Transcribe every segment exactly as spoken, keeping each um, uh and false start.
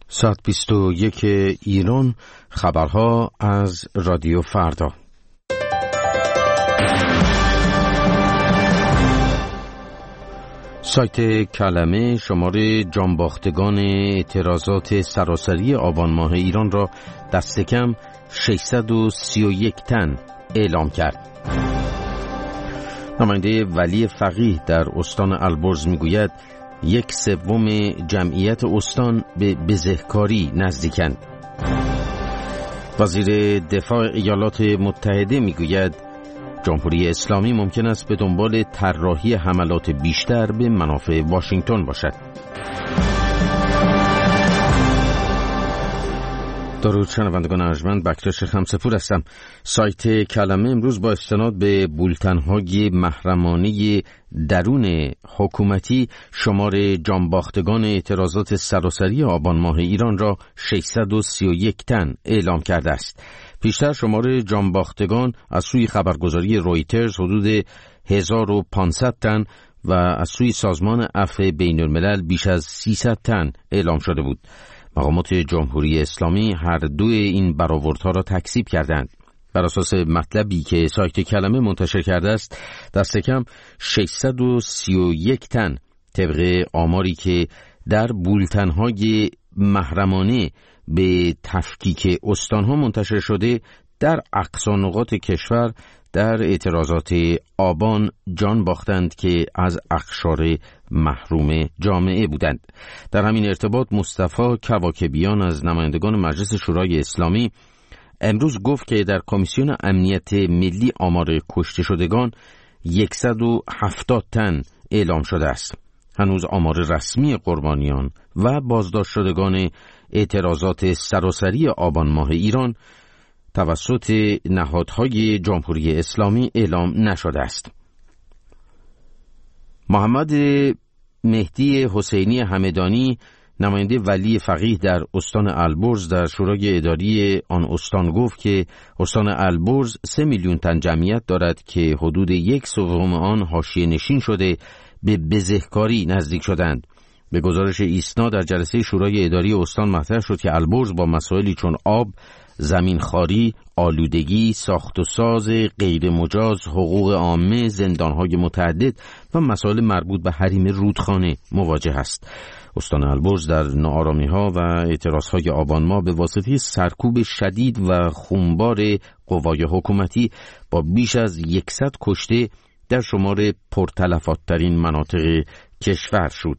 ساعت بیست و یک ایران، خبرها از رادیو فردا. سایت کلمه شماره جانباختگان اعتراضات سراسری آبان ماه ایران را دست کم ششصد و سی و یک تن اعلام کرد. نماینده ولی فقیه در استان البرز میگوید یک سوم جمعیت استان به بزهکاری نزدیکند. وزیر دفاع ایالات متحده میگوید جمهوری اسلامی ممکن است به دنبال طراحی حملات بیشتر به منافع واشنگتن باشد. درود شنوندگان ارجمند، بکتاش خمسپور هستم. سایت کلمه امروز با استناد به بولتن‌های محرمانه درون حکومتی شمار جانباختگان اعتراضات سراسری آبان ماه ایران را ششصد و سی و یک تن اعلام کرده است. پیشتر شمار جانباختگان از سوی خبرگزاری رویترز حدود هزار و پانصد تن و از سوی سازمان عفو بین الملل بیش از سیصد تن اعلام شده بود. مقامات جمهوری اسلامی هر دوی این برآوردها را تکذیب کردند. بر اساس مطلبی که سایت کلمه منتشر کرده است، دست کم ششصد و سی و یک تن طبق آماری که در بولتن‌های محرمانه به تفکیک استانها منتشر شده در اقصا نقاط کشور در اعتراضات آبان جان باختند که از اقشار محروم جامعه بودند. در همین ارتباط مصطفی کواکبیان از نمایندگان مجلس شورای اسلامی امروز گفت که در کمیسیون امنیت ملی آمار کشته شدگان صد و هفتاد تن اعلام شده است. هنوز آمار رسمی قربانیان و بازداشت شدگان اعتراضات سراسری آبان ماه ایران توسط نهادهای جمهوری اسلامی اعلام نشده است. محمد مهدی حسینی همدانی نماینده ولی فقیه در استان البرز در شورای اداری آن استان گفت که استان البرز سه میلیون تن جمعیت دارد که حدود یک سوم آن حاشیه نشین شده به بزهکاری نزدیک شدند. به گزارش ایسنا در جلسه شورای اداری استان مطرح شد که البرز با مسائلی چون آب، زمین خاری، آلودگی، ساخت و ساز غیر مجاز، حقوق عامه، زندانهای متعدد و مسائل مربوط به حریم رودخانه مواجه است. استان البرز در ناآرامی‌ها و اعتراضهای آبان ماه به واسطه سرکوب شدید و خونبار قوای حکومتی با بیش از صد کشته در شمار پرتلفات‌ترین مناطق کشور شد.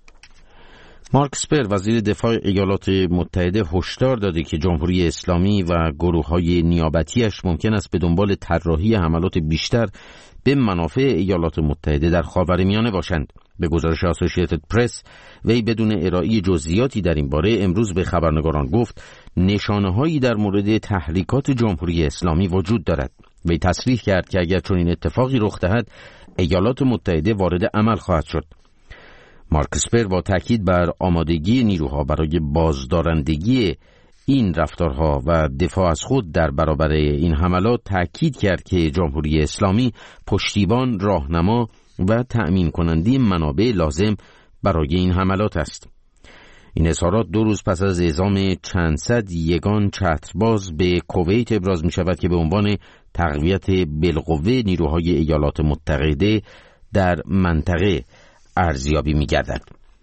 مارک اسپر وزیر دفاع ایالات متحده هشدار داده که جمهوری اسلامی و گروه‌های نیابتیش ممکن است به دنبال طراحی حملات بیشتر به منافع ایالات متحده در خاورمیانه باشند. به گزارش اسوسییتد پرس، وی بدون ارائه جزئیاتی در این باره امروز به خبرنگاران گفت نشانه‌هایی در مورد تحریکات جمهوری اسلامی وجود دارد. وی تصریح کرد که اگر چنین اتفاقی رخ دهد ایالات متحده وارد عمل خواهد شد. مارک اسپر با تاکید بر آمادگی نیروها برای بازدارندگی این رفتارها و دفاع از خود در برابر این حملات تاکید کرد که جمهوری اسلامی پشتیبان، راهنما و تأمین کننده منابع لازم برای این حملات است. این اظهارات دو روز پس از اعزام چند صد یگان چترباز به کویت ابراز می شود که به عنوان تقویت بالقوه نیروهای ایالات متحده در منطقه ارزیابی می گردد.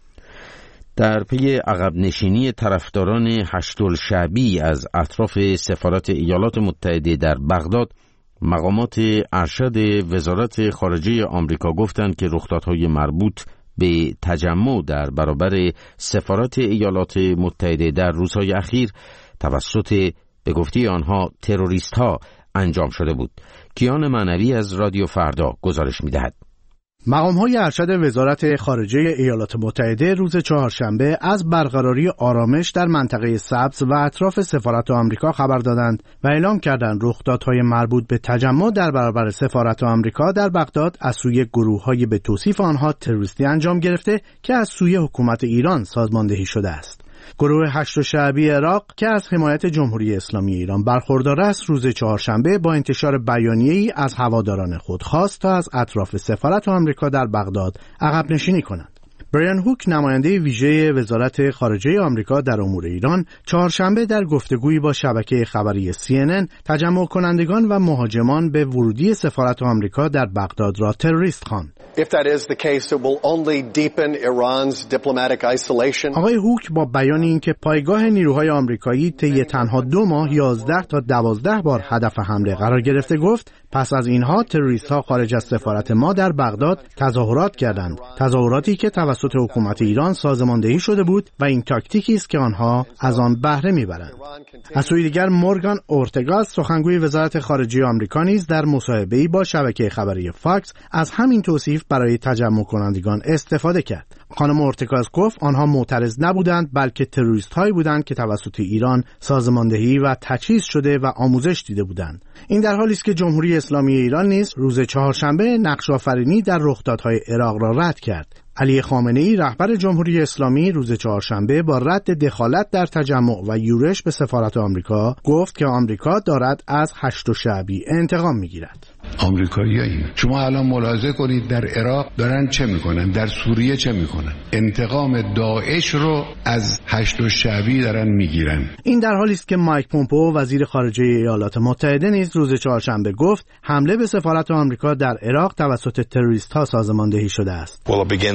در پی عقب نشینی طرفداران هشت‌الشعبی از اطراف سفارت ایالات متحده در بغداد، مقامات ارشد وزارت خارجه آمریکا گفتند که رخدادهای مربوط به تجمع در برابر سفارت ایالات متحده در روزهای اخیر توسط به گفته آنها تروریست ها انجام شده بود. کیان معنوی از رادیو فردا گزارش می دهد. مقام‌های ارشد وزارت خارجه ایالات متحده روز چهارشنبه از برقراری آرامش در منطقه سبز و اطراف سفارت آمریکا خبر دادند و اعلام کردند رخدادهای مربوط به تجمع در برابر سفارت آمریکا در بغداد از سوی گروه‌های به توصیف آنها تروریستی انجام گرفته که از سوی حکومت ایران سازماندهی شده است. گروه هشت‌الشعبی عراق که از حمایت جمهوری اسلامی ایران برخوردار است، روز چهارشنبه با انتشار بیانیه‌ای از هواداران خود خواست تا از اطراف سفارت آمریکا در بغداد عقب نشینی کنند. برایان هوک نماینده ویژه وزارت خارجه آمریکا در امور ایران چهارشنبه در گفتگویی با شبکه خبری سی ان ان تجمع کنندگان و مهاجمان به ورودی سفارت آمریکا در بغداد را تروریست خواند. If that is the case, it will only deepen Iran's diplomatic isolation. آقای هوک با بیان اینکه پایگاه نیروهای آمریکایی طی تنها دو ماه یازده تا دوازده بار هدف حمله قرار گرفته گفت پس از اینها تروریست‌ها خارج از سفارت ما در بغداد تظاهرات کردند، تظاهراتی که توسط حکومت ایران سازماندهی شده بود و این تاکتیکی است که آنها از آن بهره میبرند. از سوی دیگر مورگان اورتگاس سخنگوی وزارت خارجه آمریکا نیز در مصاحبه‌ای با شبکه خبری فاکس از همین توصیف برای تجمع کنندگان استفاده کرد. خانم اورتگاس گفت آنها معترض نبودند بلکه تروریست‌هایی بودند که توسط ایران سازماندهی و تجهیز شده و آموزش دیده بودند. این در حالی است که جمهوری اسلامی ایران نیز روز چهارشنبه نقش آفرینی در رخدادهای عراق را رد کرد. علی خامنه‌ای رهبر جمهوری اسلامی روز چهارشنبه با رد دخالت در تجمع و یورش به سفارت آمریکا گفت که آمریکا دارد از هشت شعبی انتقام می‌گیرد. آمریکایی‌ها شما الان ملاحظه کنید در عراق دارن چه میکنن، در سوریه چه میکنن، انتقام داعش رو از هشت شعبی دارن میگیرن. این در حالی است که مایک پومپئو وزیر خارجه ایالات متحده نیز روز چهارشنبه گفت حمله به سفارت آمریکا در عراق توسط تروریست‌ها سازماندهی شده است.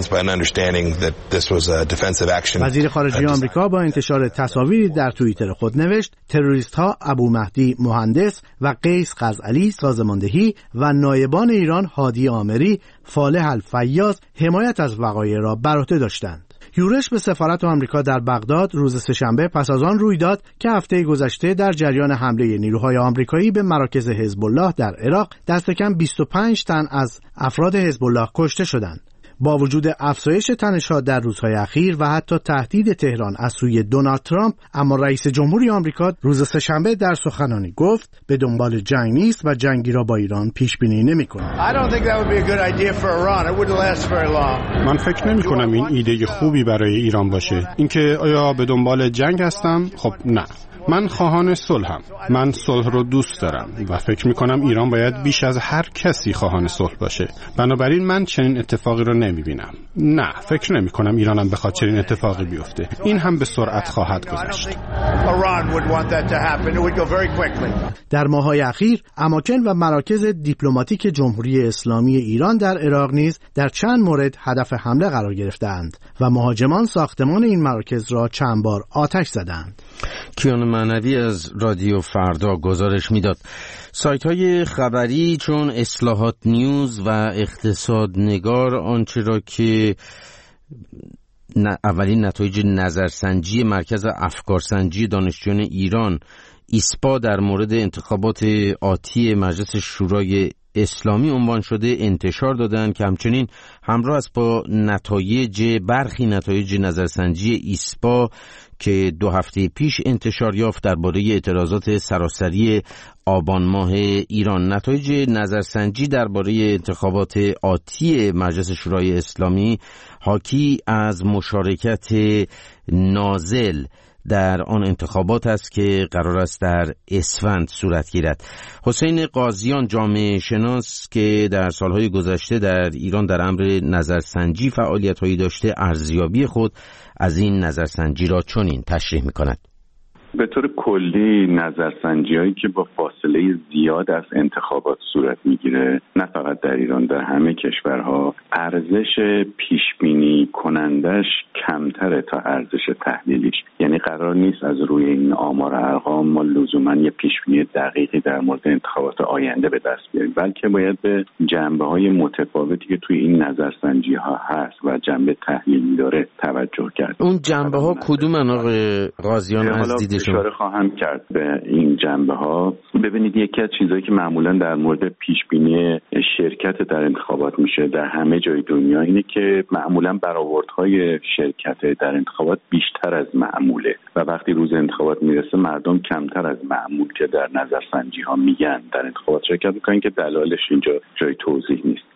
وزیر خارجه آمریکا با انتشار تصاویری در توییتر خود نوشت تروریست‌ها ابو مهدی مهندس و قیس قزعلی سازماندهی و نایبان ایران هادی آمری، فالح الفیاض حمایت از وقایع را بر عهده داشتند. یورش به سفارت آمریکا در بغداد روز سه‌شنبه پس از آن روی داد که هفته گذشته در جریان حمله نیروهای آمریکایی به مراکز حزب الله در عراق دست کم بیست و پنج تن از افراد حزب الله کشته شدند. با وجود افزایش تنش‌ها در روزهای اخیر و حتی تهدید تهران از سوی دونالد ترامپ، اما رئیس جمهوری آمریکا روز سه‌شنبه در سخنرانی گفت به دنبال جنگ نیست و جنگی را با ایران پیش بینی نمی‌کند. من فکر نمی‌کنم این ایده خوبی برای ایران باشه. اینکه آیا به دنبال جنگ هستم؟ خب نه. من خواهان صلحم. من صلح رو دوست دارم و فکر میکنم ایران باید بیش از هر کسی خواهان صلح باشه. بنابراین من چنین اتفاقی رو نمیبینم. نه، فکر نمیکنم ایرانم بخواد چنین اتفاقی بیفته. این هم به سرعت خواهد گذشت. در ماه‌های اخیر اماکن و مراکز دیپلماتیک جمهوری اسلامی ایران در عراق نیز در چند مورد هدف حمله قرار گرفتند و مهاجمان ساختمان این مراکز را چند بار آتش زدند. کیان معنوی از رادیو فردا گزارش میداد. سایت های خبری چون اصلاحات نیوز و اقتصاد نگار آنچه را که اولین نتایج نظرسنجی مرکز افکارسنجی دانشجویان ایران ایسپا در مورد انتخابات آتی مجلس شورای اسلامی عنوان شده انتشار دادند که همچنین همراه است با نتایج برخی نتایج نظرسنجی ایسپا که دو هفته پیش انتشار یافت درباره اعتراضات سراسری آبان ماه ایران. نتایج نظرسنجی درباره انتخابات آتی مجلس شورای اسلامی حاکی از مشارکت نازل در آن انتخابات است که قرار است در اسفند صورت گیرد. حسین قاضیان جامعه شناس که در سالهای گذشته در ایران در امر نظرسنجی فعالیت‌هایی داشته ارزیابی خود از این نظرسنجی را چنین تشریح می‌کند. به طور کلی نظرسنجی‌هایی که با فاصله زیاد از انتخابات صورت میگیره نه فقط در ایران، در همه کشورها ارزش پیشبینی کنندش کمتره تا ارزش تحلیلیش. یعنی قرار نیست از روی این آمار ارقام ما لزوما یه پیشبینی دقیقی در مورد انتخابات آینده به دست بیاریم، بلکه باید به جنبه‌های متفاوتی که توی این نظرسنجی‌ها هست و جنبه تحلیلی داره توجه کرد. اون جنبه‌ها کدومن آقای قاضیان از دید اشاره خواهم کرد به این جنبه ها؟ ببینید یکی از چیزهایی که معمولا در مورد پیش بینی شرکت در انتخابات میشه در همه جای دنیا اینه که معمولا برآوردهای شرکت در انتخابات بیشتر از معموله و وقتی روز انتخابات میرسه مردم کمتر از معمول که در نظرسنجی ها میگن در انتخابات شرکت میکنن که دلایلش اینجا جای توضیح نیست.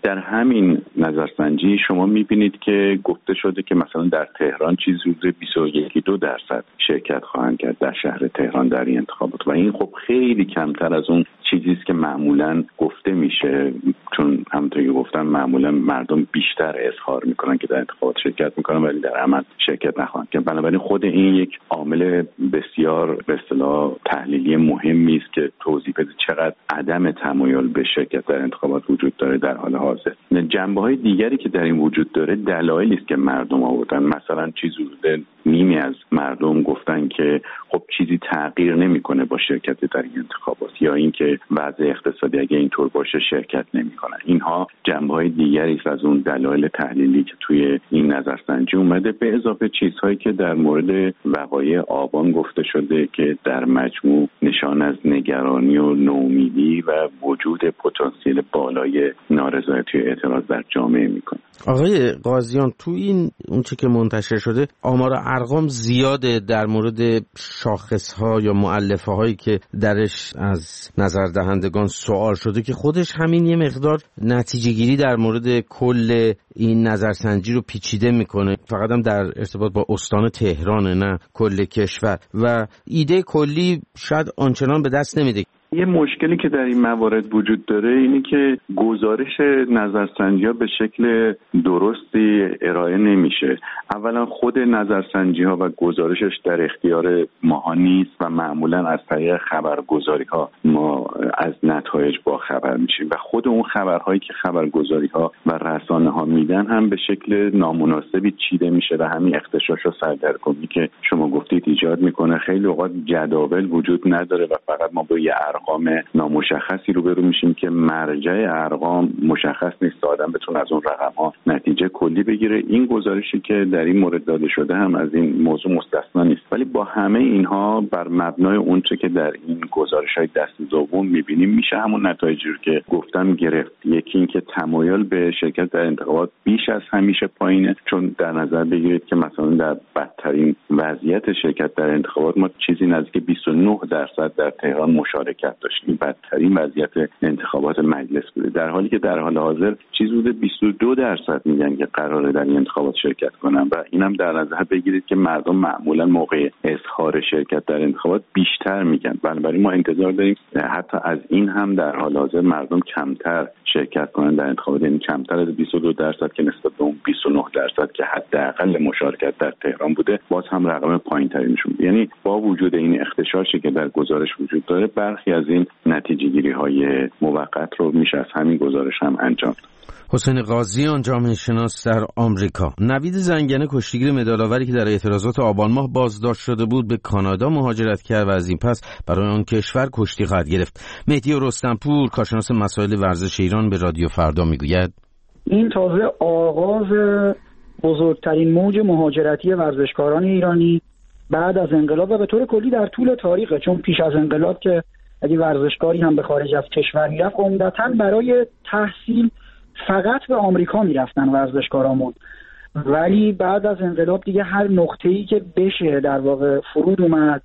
در همین نظرسنجی شما میبینید که گفته شده که مثلا در تهران چیز حدود بیست و یک دو درصد شرکت خواهند کرد در شهر تهران در این انتخابات و این خب خیلی کمتر از اون چیزی است که معمولا گفته میشه، چون همونطوری که گفتم معمولا مردم بیشتر اظهار میکنن که در انتخابات شرکت میکنن ولی در عمل شرکت نخواهند کرد. بنابراین خود این یک عامل بسیار به اصطلاح تحلیلی مهمی است که توضیح بده چقدر عدم تمایل به شرکت در انتخابات وجود داره در حال حاضر. جنبه‌های دیگری که در این وجود داره دلایلی است که مردم آوردن. مثلا چیزی بوده نیمی از مردم گفتن که خب چیزی تغییر نمیکنه با شرکت در این انتخابات، یا اینکه وضع اقتصادی اگه اینطور باشه شرکت نمیکنن. اینها جنبه‌های دیگری است از اون دلایل تحلیلی که توی این نظرسنجی اومده، به اضافه چیزهایی که در مورد وقایع آبان گفته شده که در مجموع نشان از نگرانی و نومیدی و وجود پتانسیل بالای نارضایتی و اعتراض در جامعه میکنه. آقای قاضیان، تو این اونچه که منتشر شده آمار ارقام زیاده در مورد شاخص‌ها یا مؤلفه هایی که درش از نظر دهندگان سوال شده که خودش همین یه مقدار نتیجه گیری در مورد کل این نظرسنجی رو پیچیده میکنه، فقط هم در ارتباط با استان تهران نه کل کشور، و ایده کلی شاید آنچنان به دست نمیده. یه مشکلی که در این موارد وجود داره اینه که گزارش نظرسنجی‌ها به شکل درستی ارائه نمیشه. اولا خود نظرسنجی‌ها و گزارشش در اختیار ماها نیست و معمولا از طریق خبرگزاری‌ها ما از نتایج با خبر میشیم و خود اون خبرهایی که خبرگزاری‌ها و رسانه‌ها میدن هم به شکل نامناسبی چیده میشه و همین اختشاش و سردرگمی که شما گفتید ایجاد میکنه. خیلی اوقات جداول وجود نداره و فقط ما با یه ارقام نامشخصی روبرو میشیم که مرجع ارقام مشخص نیست، آدم بتونه از اون رقم‌ها نتیجه کلی بگیره. این گزارشی که در این مورد داده شده هم از این موضوع مستثنا نیست، ولی با همه اینها بر مبنای اونچه که در این گزارش‌های دست دوم می‌بینیم میشه همون نتایجی رو که گفتم گرفت. یکی این که تمایل به شرکت در انتخابات بیش از همیشه پایینه، چون در نظر بگیرید که مثلا در بدترین وضعیت شرکت در انتخابات ما چیزی نزدیک بیست و نه درصد در تهران مشارکت داشتیم، بدترین وضعیت انتخابات مجلس بوده، در حالی که در حال حاضر چیز بوده بیست و دو درصد میگن که قراره در این انتخابات شرکت کنن و اینم در نظر بگیرید که مردم معمولا موقع اظهار شرکت در انتخابات بیشتر میگن. بنابراین ما انتظار داریم حتی از این هم در حال حاضر مردم کمتر شرکت کنن در انتخابات، یعنی کمتر از بیست و دو درصد که نسبت به اون بیست و نه درصد که حداقل مشارکت در تهران بوده باز هم رقم پایین‌تری نشون میده. یعنی با وجود این اختشاشی که در گزارش وجود داره برخی از این نتیجه‌گیری‌های موقت رو میشه از همین گزارش هم انجام داد. حسین قاضیان، جامعه شناس در آمریکا. نوید زنگنه، کشتیگیر مدال‌آوری که در اعتراضات آبان ماه بازداشت شده بود، به کانادا مهاجرت کرد و از این پس برای آن کشور کشتی خواهد گرفت. مهدی رستمپور، کارشناس مسائل ورزش ایران، به رادیو فردا میگوید این تازه آغاز بزرگترین موج مهاجرتی ورزشکاران ایرانی بعد از انقلاب و به طور کلی در طول تاریخه، چون پیش از انقلاب که اگه ورزشکاری هم به خارج از کشور میرفت عمدتاً برای تحصیل فقط به آمریکا میرفتن ورزشکارامون، ولی بعد از انقلاب دیگه هر نقطه‌ای که بشه در واقع فرود اومد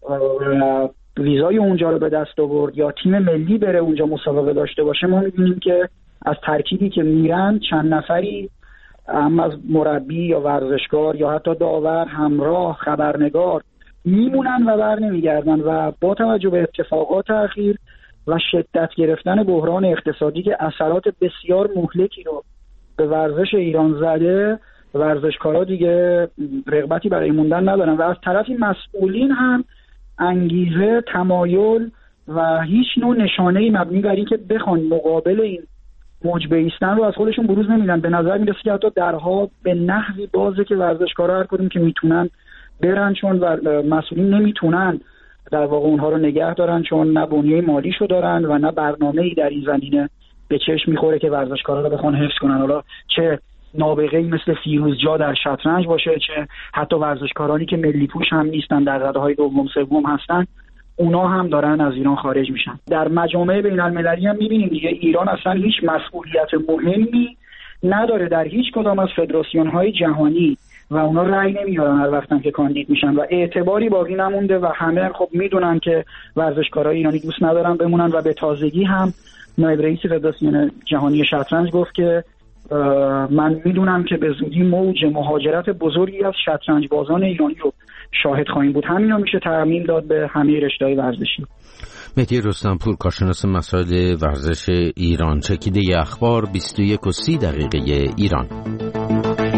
ویزای اونجا رو به دست آورد یا تیم ملی بره اونجا مسابقه داشته باشه، ما می‌بینیم که از ترکیبی که میرن چند نفری هم از مربی یا ورزشکار یا حتی داور، همراه، خبرنگار میمونن و بر نمیگردن و با توجه به اتفاقات اخیر و شدت گرفتن بحران اقتصادی که اثرات بسیار مهلکی رو به ورزش ایران زده، ورزشکارا دیگه رغبتی برای موندن ندارن و از طرفی مسئولین هم انگیزه، تمایل و هیچ نوع نشانه‌ای مبنی بر این که بخوان مقابل این موج بایستن رو از خودشون بروز نمیدن. به نظر میرسه که حتی درها به نحوی بازه که ورزشکارا هر کدوم که میتونن برن، چون مسئولین نمیتونن در واقع اونها رو نگه دارن، چون نه بنیه مالیشو دارن و نه برنامه‌ای در این زمینه به چشم میخوره که ورزشکارا رو بخوان حفظ کنن، حالا چه نابغه‌ای مثل فیروزجا در شطرنج باشه، چه حتی ورزشکارانی که ملی پوش هم نیستن در رتبه‌های دوم سوم هستن، اونا هم دارن از ایران خارج میشن. در مجامع بین‌المللی هم می‌بینیم دیگه ایران اصلا هیچ مسئولیت مهمی نداره در هیچ کدام از فدراسیون‌های جهانی و اونا رأی نمیارن هر وقتم که کاندید میشن و اعتباری باقی نمونده و همه خب میدونن که ورزشکارای ایرانی دوست ندارن بمونن و به تازگی هم نایب رئیس فدراسیون جهانی شطرنج گفت که من میدونم که به زودی موج مهاجرت بزرگی از شطرنج بازان ایرانی رو شاهد خواهیم بود. همینا میشه تعمیم داد به همه رشته‌های ورزشی. مهدی رستمپور، کارشناس مسائل ورزش ایران، چکیده اخبار بیست و یک و سی دقیقه ایران.